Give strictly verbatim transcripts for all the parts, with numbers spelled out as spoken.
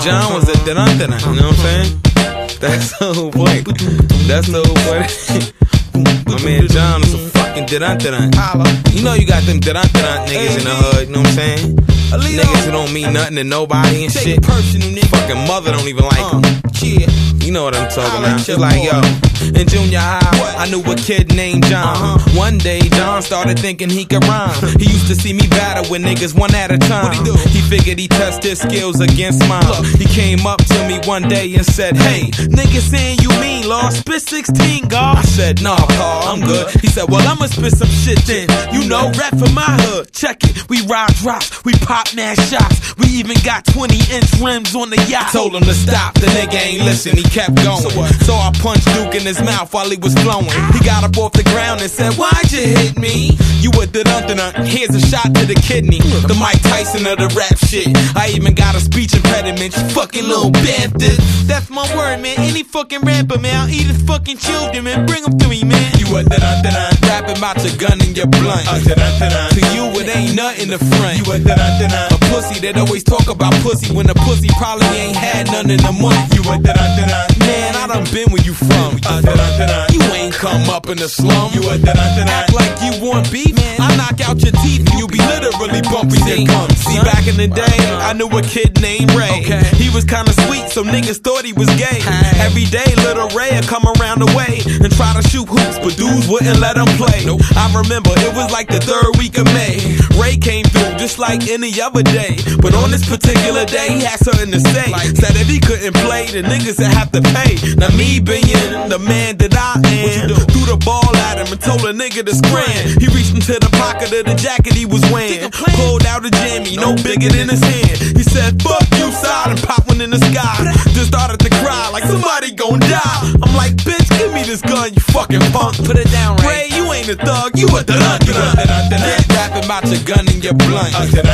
John was a dun-dun-dun, you know what I'm saying? That's the whole point. That's the whole point. My man John is a fucking dun-dun-dun. You know you got them dun-dun-dun niggas in the hood, you know what I'm saying? Niggas who don't mean nothing to nobody and shit. Fucking mother don't even like them. You know what I'm talking about. Just like, yo, in junior high, I knew a kid named John. One day, John started thinking he could rhyme. He used to see me battle with niggas one at a time. He figured he'd test his skills against mine. He came up to me one day and said, hey, niggas saying you mean, Lord, spit sixteen, God. I said, nah, Paul, I'm good. He said, well, I'ma spit some shit then. You know, rap for my hood. Check it. We ride drops, we pop mad shots. We even got twenty inch rims on the yacht. I told him to stop, the nigga ain't listen, he kept going. So, so I punched Duke in his mouth while he was flowing. He got up off the ground and said, why'd you hit me? You a dun-dun-dun, here's a shot to the kidney. The Mike Tyson of the rap shit. I even got a speech impediment, you fucking little bastard. That's my word, man. Any fucking rapper, man, I'll eat his fucking children, man. Bring them to me, man. You a dun-dun-dun, rapping about your gun and your blunt. To you, it ain't nothing to front. You a dun-dun-dun, a pussy that always talk about pussy when the pussy probably ain't had none in the month. You a dun-dun-dun, man, I done been where you from. You ain't come up in the slum. You a dun-dun-dun, act like you want beef, man. I knock out your teeth and you be literally bumping your gums. See, back in the day, I knew a kid named Ray. He was kinda sweet, so niggas thought he was gay. Every day, little Ray would come around the way and try to shoot hoops, but dudes wouldn't let him play. I remember it was like the third week of May. Ray came through just like any other day, but on this particular day, he had something to say. Said if he couldn't play, the niggas would have to pay. Now me being the man that I am, threw the ball at him and told a nigga to scram. He reached into the pocket of the jacket he was wearing, pulled out a jammy, no bigger than his hand. He said, fuck you, side, and popped one in the sky. Just started to cry like somebody gon' die. I'm like, bitch, give me this gun, you fucking punk. Put it down, Ray. Ray, you ain't a thug, you a dun-dun-dun. Rapping about your gun and your blunt.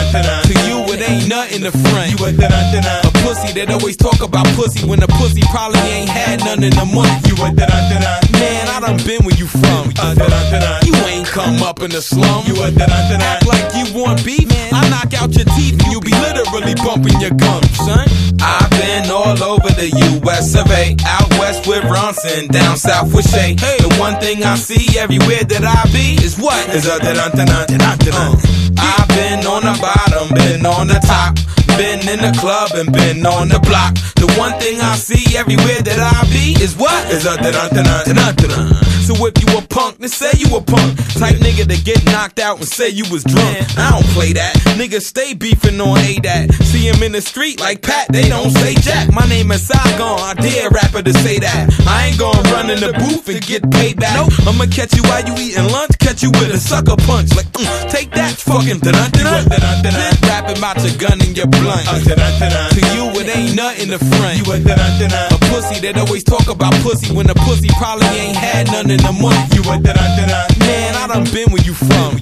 To you, it ain't nothing to front. You a dun-dun-dun, a pussy that always talk about pussy when the pussy probably ain't had none in a month. You a dun-dun-dun, man, I done been where you from. You ain't come up in the slum. You a dun-dun-dun, act like you want beef, man. I knock out your teeth and you be literally bumping your gums, son. I've been all over the U S of A, out west with Ronson, down south with Shay. Hey. The one thing I see everywhere that I be is what? Is a dun-dun-dun-dun-dun-dun. I've been on the bottom, been on the top, been in the club and been on the block. The one thing I see everywhere that I be is what? Is a dun-dun-dun-dun-dun-dun. So if you a punk, then say you a punk. Type nigga to get knocked out and say you was drunk. I don't play that. Niggas stay beefing on A D A T. See him in the street like Pat, they don't say Jack. My name is Saigon, I dare a rapper to say that. I ain't gonna run in the booth and get paid back. Nope. I'ma catch you while you eating lunch, catch you with a sucker punch. Like, mm, take that fucking dun-dun-dun. Rapping about your gun and your blunt. To you, it ain't nothing to front. You a dun-dun-dun, a pussy that always talk about pussy when the pussy probably ain't had none in a month. You a dun-dun-dun, man, I done been where you from.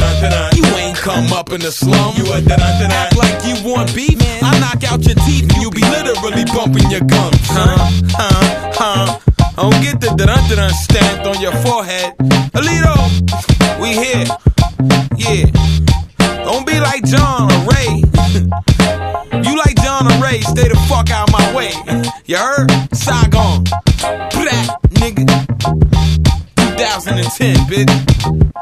You ain't come up in the slum. You a dun-dun-dun, act like you want beef, man. I knock out your teeth and you be literally bumping your gums. Huh? Huh? Huh? Don't get the dun-dun-dun stamped on your forehead. Alito, we here. Yeah. Don't be like John or Ray. You like John or Ray, stay the fuck out my way. You heard? Saigon. Black nigga. two thousand ten, bitch.